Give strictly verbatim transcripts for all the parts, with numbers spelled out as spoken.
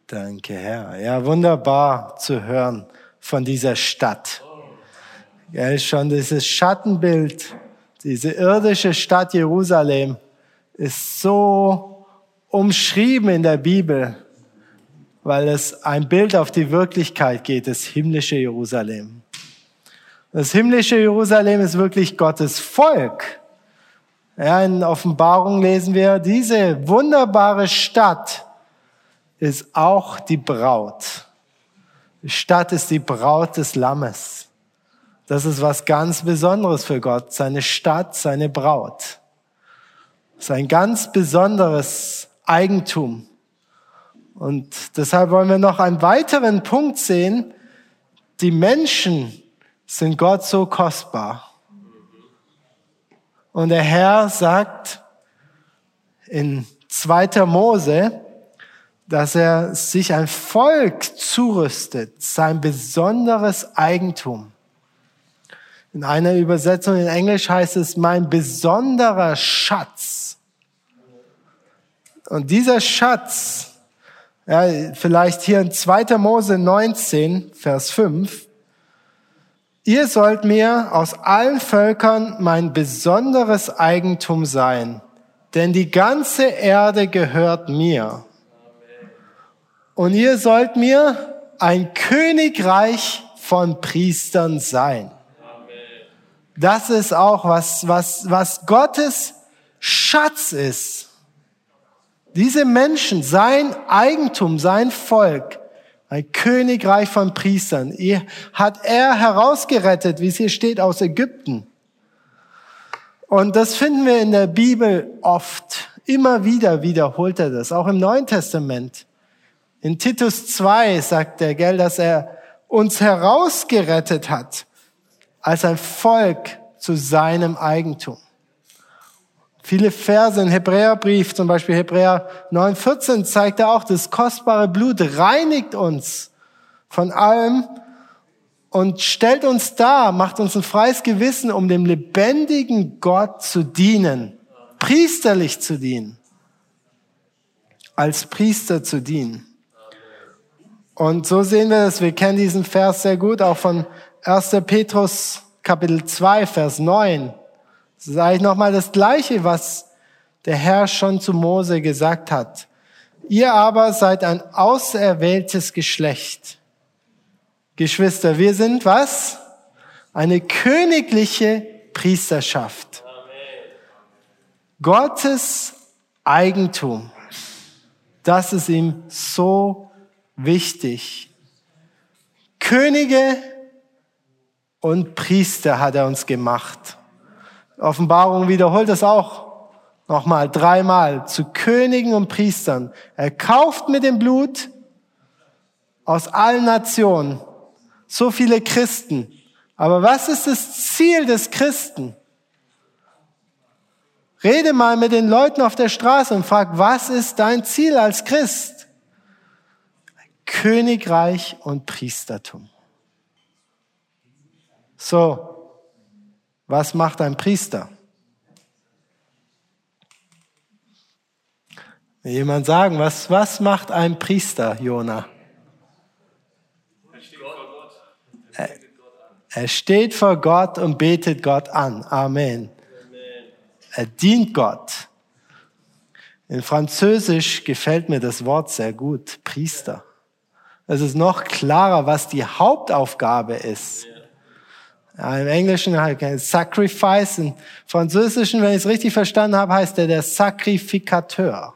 Danke, Herr. Ja, wunderbar zu hören von dieser Stadt. Ja, schon dieses Schattenbild, diese irdische Stadt Jerusalem ist so umschrieben in der Bibel, weil es ein Bild auf die Wirklichkeit geht, das himmlische Jerusalem. Das himmlische Jerusalem ist wirklich Gottes Volk. Ja, in Offenbarung lesen wir, diese wunderbare Stadt ist auch die Braut. Die Stadt ist die Braut des Lammes. Das ist was ganz Besonderes für Gott, seine Stadt, seine Braut. Das ist ein ganz besonderes Eigentum. Und deshalb wollen wir noch einen weiteren Punkt sehen. Die Menschen sind Gott so kostbar. Und der Herr sagt in zweiter Mose, dass er sich ein Volk zurüstet, sein besonderes Eigentum. In einer Übersetzung in Englisch heißt es, mein besonderer Schatz. Und dieser Schatz, ja, vielleicht hier in zweiter Mose neunzehn, Vers fünf, ihr sollt mir aus allen Völkern mein besonderes Eigentum sein, denn die ganze Erde gehört mir. Und ihr sollt mir ein Königreich von Priestern sein. Das ist auch was, was, was Gottes Schatz ist. Diese Menschen, sein Eigentum, sein Volk, ein Königreich von Priestern, ihr, hat er herausgerettet, wie es hier steht, aus Ägypten. Und das finden wir in der Bibel oft. Immer wieder wiederholt er das, auch im Neuen Testament. In Titus zwei sagt er, gell, dass er uns herausgerettet hat als ein Volk zu seinem Eigentum. Viele Verse im Hebräerbrief, zum Beispiel Hebräer neun vierzehn, zeigt er auch, das kostbare Blut reinigt uns von allem und stellt uns dar, macht uns ein freies Gewissen, um dem lebendigen Gott zu dienen, priesterlich zu dienen, als Priester zu dienen. Und so sehen wir das, wir kennen diesen Vers sehr gut, auch von erster Petrus Kapitel zwei, Vers neun. Das ist eigentlich nochmal das Gleiche, was der Herr schon zu Mose gesagt hat. Ihr aber seid ein auserwähltes Geschlecht. Geschwister, wir sind was? Eine königliche Priesterschaft. Gottes Eigentum. Das ist ihm so wichtig. Könige und Priester hat er uns gemacht. Offenbarung wiederholt das auch nochmal, dreimal, zu Königen und Priestern. Er kauft mit dem Blut aus allen Nationen so viele Christen. Aber was ist das Ziel des Christen? Rede mal mit den Leuten auf der Straße und frag, was ist dein Ziel als Christ? Königreich und Priestertum. So, was macht ein Priester? Will jemand sagen, was, was macht ein Priester, Jona? Er, er steht vor Gott und betet Gott an. Amen. Er dient Gott. In Französisch gefällt mir das Wort sehr gut, Priester. Es ist noch klarer, was die Hauptaufgabe ist. Ja, im Englischen heißt Sacrifice, im Französischen, wenn ich es richtig verstanden habe, heißt er der Sakrifikateur.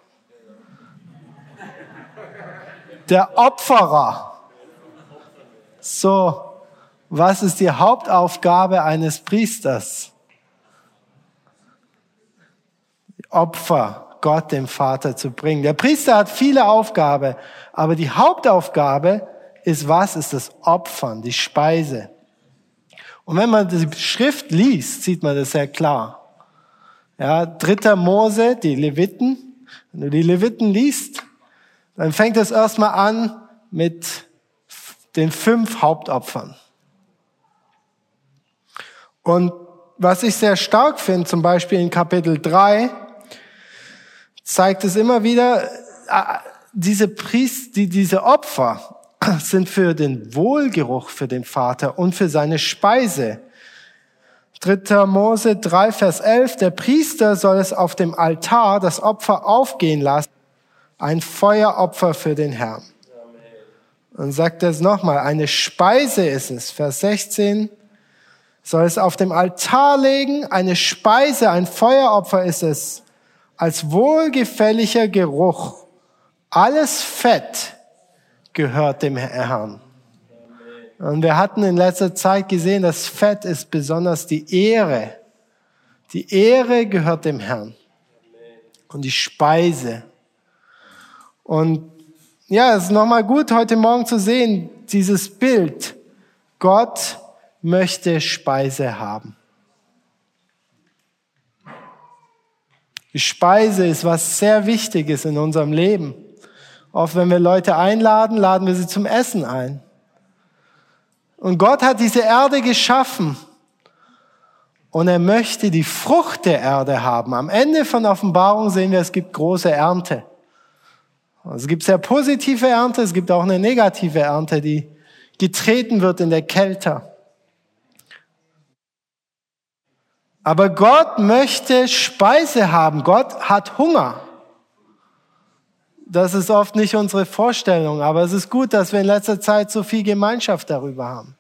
Der Opferer. So, was ist die Hauptaufgabe eines Priesters? Opfer Gott, dem Vater, zu bringen. Der Priester hat viele Aufgaben, aber die Hauptaufgabe ist was? Ist das Opfern, die Speise. Und wenn man die Schrift liest, sieht man das sehr klar. Ja, dritter Mose, die Leviten. Wenn du die Leviten liest, dann fängt es erstmal an mit den fünf Hauptopfern. Und was ich sehr stark finde, zum Beispiel in Kapitel drei, zeigt es immer wieder, diese Priester, die, diese Opfer sind für den Wohlgeruch für den Vater und für seine Speise. dritter Mose drei, Vers elf, der Priester soll es auf dem Altar das Opfer aufgehen lassen, ein Feueropfer für den Herrn. Und sagt er es nochmal, eine Speise ist es, Vers sechzehn, soll es auf dem Altar legen, eine Speise, ein Feueropfer ist es, als wohlgefälliger Geruch. Alles Fett gehört dem Herrn. Und wir hatten in letzter Zeit gesehen, dass Fett ist besonders die Ehre. Die Ehre gehört dem Herrn. Und die Speise. Und ja, es ist nochmal gut, heute Morgen zu sehen, dieses Bild. Gott möchte Speise haben. Die Speise ist was sehr Wichtiges in unserem Leben. Oft, wenn wir Leute einladen, laden wir sie zum Essen ein. Und Gott hat diese Erde geschaffen. Und er möchte die Frucht der Erde haben. Am Ende von Offenbarung sehen wir, es gibt große Ernte. Es gibt sehr positive Ernte, es gibt auch eine negative Ernte, die getreten wird in der Kälte. Aber Gott möchte Speise haben. Gott hat Hunger. Das ist oft nicht unsere Vorstellung, aber es ist gut, dass wir in letzter Zeit so viel Gemeinschaft darüber haben.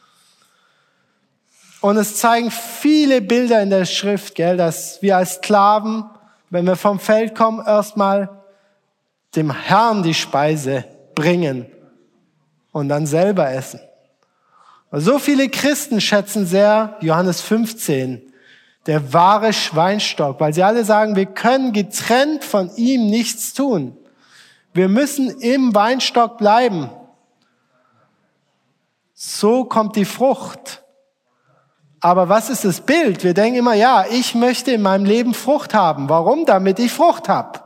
Und es zeigen viele Bilder in der Schrift, gell, dass wir als Sklaven, wenn wir vom Feld kommen, erstmal dem Herrn die Speise bringen und dann selber essen. So viele Christen schätzen sehr Johannes fünfzehn, der wahre Schweinstock, weil sie alle sagen, wir können getrennt von ihm nichts tun. Wir müssen im Weinstock bleiben. So kommt die Frucht. Aber was ist das Bild? Wir denken immer, ja, ich möchte in meinem Leben Frucht haben. Warum? Damit ich Frucht habe.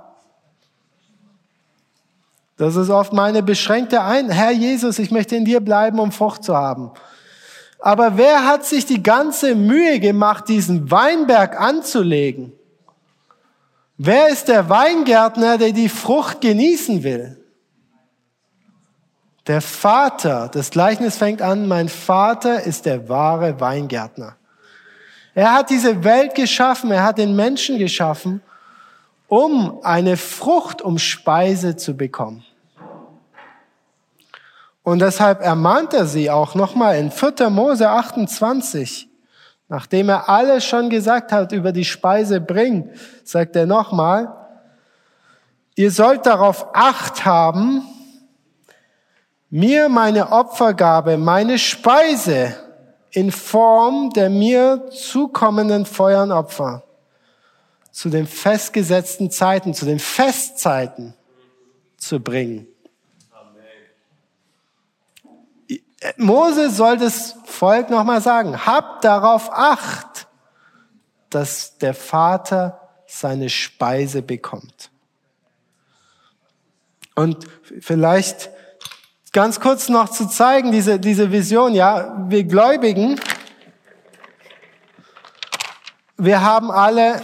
Das ist oft meine beschränkte Ein. Herr Jesus, ich möchte in dir bleiben, um Frucht zu haben. Aber wer hat sich die ganze Mühe gemacht, diesen Weinberg anzulegen? Wer ist der Weingärtner, der die Frucht genießen will? Der Vater. Das Gleichnis fängt an, mein Vater ist der wahre Weingärtner. Er hat diese Welt geschaffen, er hat den Menschen geschaffen, um eine Frucht, um Speise zu bekommen. Und deshalb ermahnt er sie auch nochmal in vierter Mose achtundzwanzig. Nachdem er alles schon gesagt hat über die Speise bringen, sagt er nochmal, ihr sollt darauf Acht haben, mir meine Opfergabe, meine Speise in Form der mir zukommenden Feuernopfer zu den festgesetzten Zeiten, zu den Festzeiten zu bringen. Mose soll das Volk nochmal sagen, habt darauf Acht, dass der Vater seine Speise bekommt. Und vielleicht ganz kurz noch zu zeigen, diese, diese Vision, ja, wir Gläubigen, wir haben alle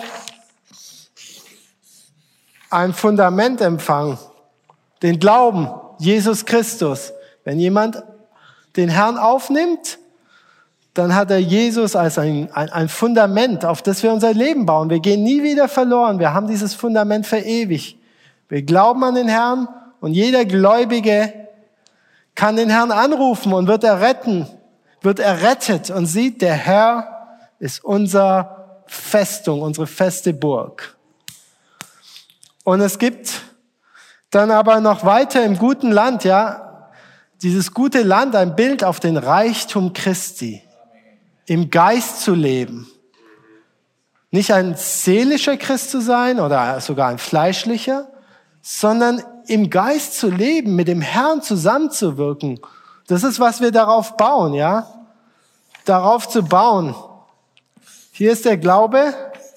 ein Fundament empfangen, den Glauben, Jesus Christus. Wenn jemand den Herrn aufnimmt, dann hat er Jesus als ein, ein, ein Fundament, auf das wir unser Leben bauen. Wir gehen nie wieder verloren. Wir haben dieses Fundament für ewig. Wir glauben an den Herrn und jeder Gläubige kann den Herrn anrufen und wird erretten, wird errettet und sieht, der Herr ist unsere Festung, unsere feste Burg. Und es gibt dann aber noch weiter im guten Land, ja, dieses gute Land, ein Bild auf den Reichtum Christi, im Geist zu leben. Nicht ein seelischer Christ zu sein oder sogar ein fleischlicher, sondern im Geist zu leben, mit dem Herrn zusammenzuwirken. Das ist, was wir darauf bauen, ja? Darauf zu bauen. Hier ist der Glaube.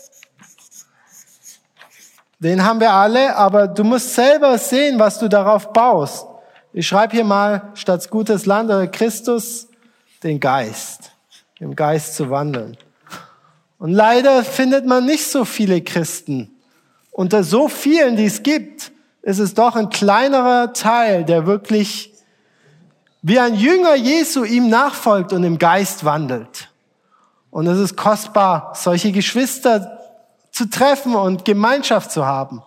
Den haben wir alle, aber du musst selber sehen, was du darauf baust. Ich schreibe hier mal statt gutes Land oder Christus den Geist, im Geist zu wandeln. Und leider findet man nicht so viele Christen. Unter so vielen, die es gibt, ist es doch ein kleinerer Teil, der wirklich wie ein Jünger Jesu ihm nachfolgt und im Geist wandelt. Und es ist kostbar, solche Geschwister zu treffen und Gemeinschaft zu haben.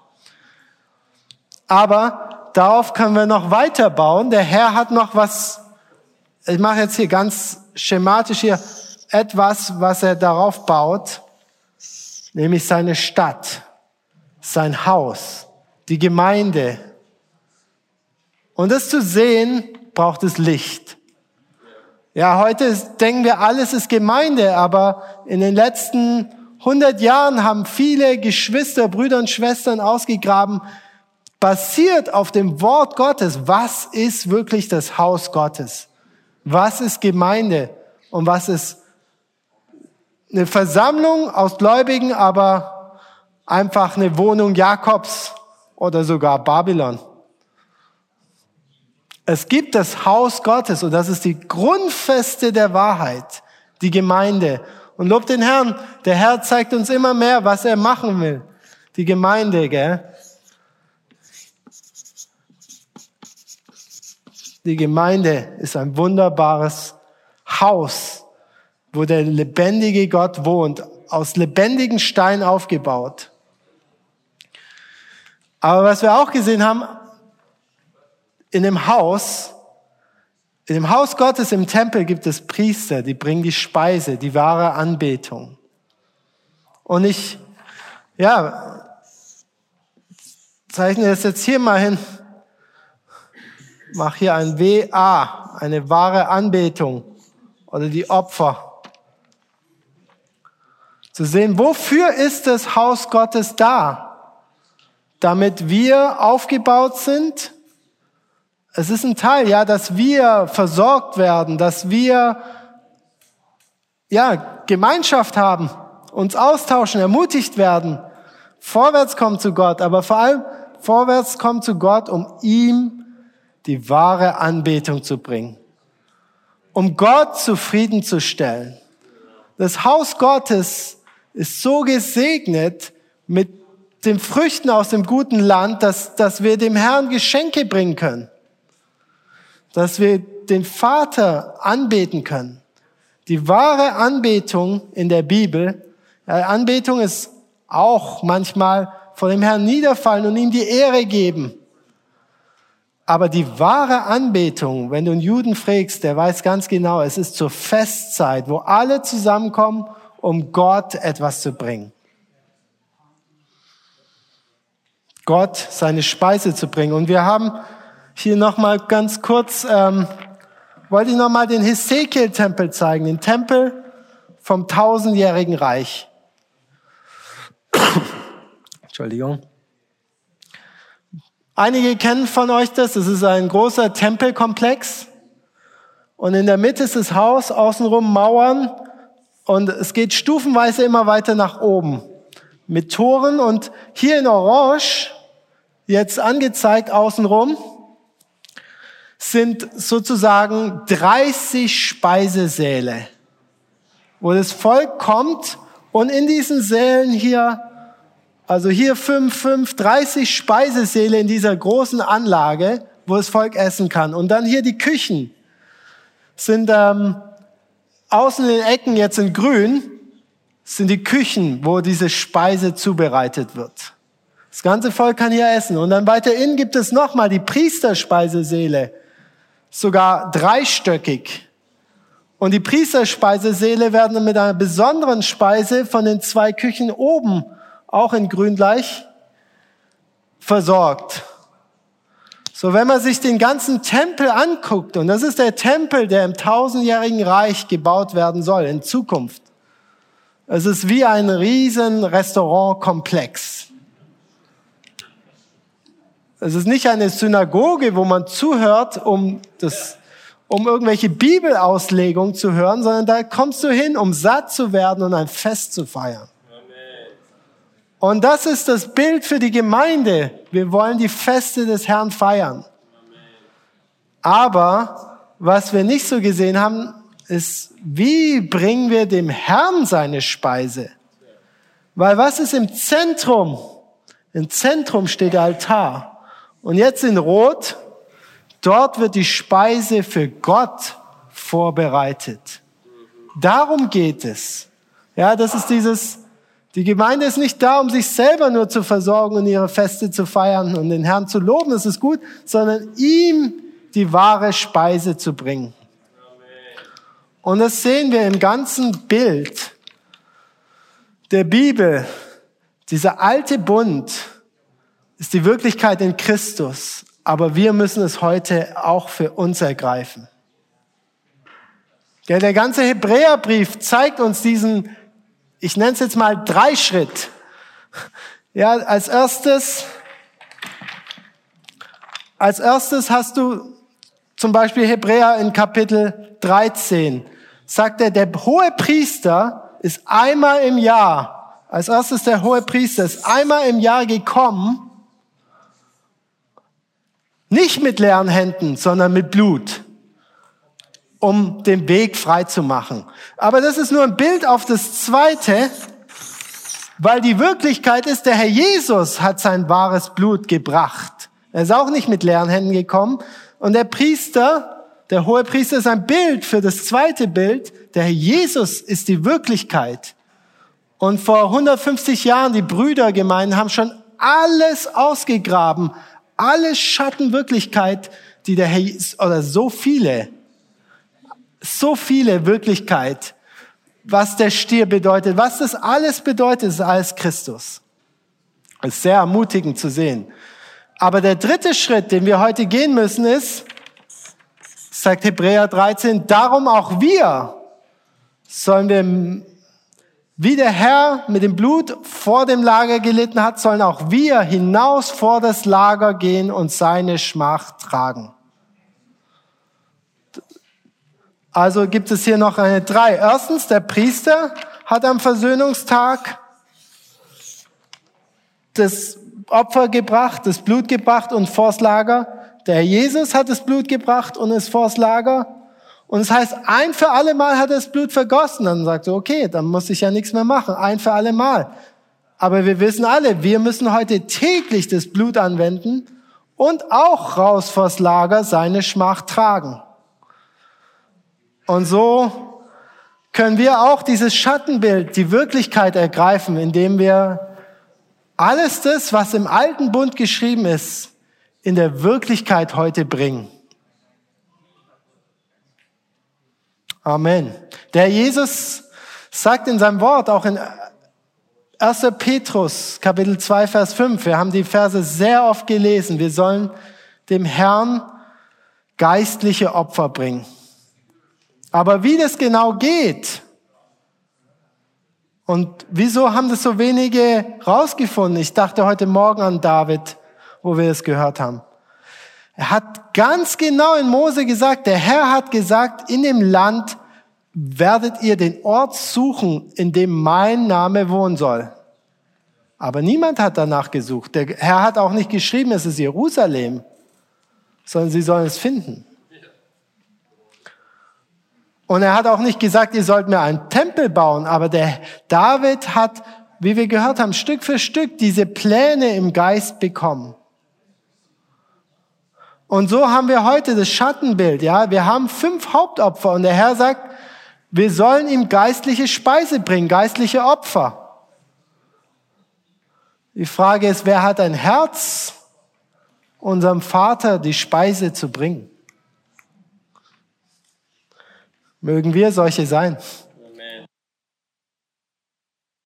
Aber darauf können wir noch weiterbauen. Der Herr hat noch was, ich mache jetzt hier ganz schematisch hier etwas, was er darauf baut, nämlich seine Stadt, sein Haus, die Gemeinde. Und das zu sehen, braucht es Licht. Ja, heute ist, denken wir, alles ist Gemeinde, aber in den letzten hundert Jahren haben viele Geschwister, Brüder und Schwestern ausgegraben, basiert auf dem Wort Gottes. Was ist wirklich das Haus Gottes? Was ist Gemeinde? Und was ist eine Versammlung aus Gläubigen, aber einfach eine Wohnung Jakobs oder sogar Babylon? Es gibt das Haus Gottes und das ist die Grundfeste der Wahrheit, die Gemeinde. Und lob den Herrn, der Herr zeigt uns immer mehr, was er machen will. Die Gemeinde, gell? Die Gemeinde ist ein wunderbares Haus, wo der lebendige Gott wohnt, aus lebendigen Steinen aufgebaut. Aber was wir auch gesehen haben, in dem Haus, in dem Haus Gottes im Tempel gibt es Priester, die bringen die Speise, die wahre Anbetung. Und ich, ja, zeichne das jetzt hier mal hin. Mach hier ein W A, eine wahre Anbetung oder die Opfer. Zu sehen, wofür ist das Haus Gottes da? Damit wir aufgebaut sind. Es ist ein Teil, ja, dass wir versorgt werden, dass wir, ja, Gemeinschaft haben, uns austauschen, ermutigt werden, vorwärts kommen zu Gott, aber vor allem vorwärts kommen zu Gott, um ihm die wahre Anbetung zu bringen, um Gott zufriedenzustellen. Das Haus Gottes ist so gesegnet mit den Früchten aus dem guten Land, dass, dass wir dem Herrn Geschenke bringen können, dass wir den Vater anbeten können. Die wahre Anbetung in der Bibel, ja, Anbetung ist auch manchmal vor dem Herrn niederfallen und ihm die Ehre geben. Aber die wahre Anbetung, wenn du einen Juden fragst, der weiß ganz genau, es ist zur Festzeit, wo alle zusammenkommen, um Gott etwas zu bringen. Gott seine Speise zu bringen. Und wir haben hier nochmal ganz kurz, ähm, wollte ich nochmal den Hesekiel-Tempel zeigen, den Tempel vom tausendjährigen Reich. Entschuldigung. Einige kennen von euch das, das ist ein großer Tempelkomplex und in der Mitte ist das Haus, außenrum Mauern und es geht stufenweise immer weiter nach oben mit Toren und hier in Orange, jetzt angezeigt außenrum, sind sozusagen dreißig Speisesäle, wo das Volk kommt und in diesen Sälen hier, also hier fünf, fünf, dreißig Speisesäle in dieser großen Anlage, wo das Volk essen kann. Und dann hier die Küchen sind ähm, außen in den Ecken jetzt in grün, sind die Küchen, wo diese Speise zubereitet wird. Das ganze Volk kann hier essen. Und dann weiter innen gibt es nochmal die Priesterspeisesäle, sogar dreistöckig. Und die Priesterspeisesäle werden mit einer besonderen Speise von den zwei Küchen oben, auch in grün gleich, versorgt. So, wenn man sich den ganzen Tempel anguckt, und das ist der Tempel, der im tausendjährigen Reich gebaut werden soll, in Zukunft. Es ist wie ein riesen Restaurantkomplex. Es ist nicht eine Synagoge, wo man zuhört, um das, um irgendwelche Bibelauslegungen zu hören, sondern da kommst du hin, um satt zu werden und ein Fest zu feiern. Und das ist das Bild für die Gemeinde. Wir wollen die Feste des Herrn feiern. Aber was wir nicht so gesehen haben, ist, wie bringen wir dem Herrn seine Speise? Weil was ist im Zentrum? Im Zentrum steht der Altar. Und jetzt in Rot, dort wird die Speise für Gott vorbereitet. Darum geht es. Ja, das ist dieses, die Gemeinde ist nicht da, um sich selber nur zu versorgen und ihre Feste zu feiern und den Herrn zu loben, das ist gut, sondern ihm die wahre Speise zu bringen. Und das sehen wir im ganzen Bild der Bibel. Dieser alte Bund ist die Wirklichkeit in Christus, aber wir müssen es heute auch für uns ergreifen. Ja, der ganze Hebräerbrief zeigt uns diesen, ich nenne es jetzt mal Dreischritt. Ja, als erstes, als erstes hast du zum Beispiel Hebräer in Kapitel dreizehn. Sagt er, der hohe Priester ist einmal im Jahr, als erstes der hohe Priester ist einmal im Jahr gekommen, nicht mit leeren Händen, sondern mit Blut, um den Weg frei zu machen. Aber das ist nur ein Bild auf das Zweite, weil die Wirklichkeit ist, der Herr Jesus hat sein wahres Blut gebracht. Er ist auch nicht mit leeren Händen gekommen. Und der Priester, der hohe Priester ist ein Bild für das zweite Bild. Der Herr Jesus ist die Wirklichkeit. Und vor hundertfünfzig Jahren, die Brüdergemeinden haben schon alles ausgegraben. Alle Schattenwirklichkeit, die der Herr, oder so viele, so viele Wirklichkeit, was der Stier bedeutet, was das alles bedeutet, ist alles Christus. Das ist sehr ermutigend zu sehen. Aber der dritte Schritt, den wir heute gehen müssen, ist, sagt Hebräer dreizehn, darum auch wir sollen wir, wie der Herr mit dem Blut vor dem Lager gelitten hat, sollen auch wir hinaus vor das Lager gehen und seine Schmach tragen. Also gibt es hier noch eine drei. Erstens, der Priester hat am Versöhnungstag das Opfer gebracht, das Blut gebracht und vors Lager. Der Herr Jesus hat das Blut gebracht und ist vors Lager. Und es heißt, ein für alle Mal hat er das Blut vergossen. Dann sagt er, okay, dann muss ich ja nichts mehr machen. Ein für alle Mal. Aber wir wissen alle, wir müssen heute täglich das Blut anwenden und auch raus vors Lager seine Schmach tragen. Und so können wir auch dieses Schattenbild, die Wirklichkeit ergreifen, indem wir alles das, was im alten Bund geschrieben ist, in der Wirklichkeit heute bringen. Amen. Der Jesus sagt in seinem Wort, auch in erster Petrus, Kapitel zwei, Vers fünf, wir haben die Verse sehr oft gelesen, wir sollen dem Herrn geistliche Opfer bringen. Aber wie das genau geht und wieso haben das so wenige rausgefunden? Ich dachte heute Morgen an David, wo wir es gehört haben. Er hat ganz genau in Mose gesagt, der Herr hat gesagt, in dem Land werdet ihr den Ort suchen, in dem mein Name wohnen soll. Aber niemand hat danach gesucht. Der Herr hat auch nicht geschrieben, es ist Jerusalem, sondern sie sollen es finden. Und er hat auch nicht gesagt, ihr sollt mir einen Tempel bauen, aber der David hat, wie wir gehört haben, Stück für Stück diese Pläne im Geist bekommen. Und so haben wir heute das Schattenbild, ja. Wir haben fünf Hauptopfer und der Herr sagt, wir sollen ihm geistliche Speise bringen, geistliche Opfer. Die Frage ist, wer hat ein Herz, unserem Vater die Speise zu bringen? Mögen wir solche sein.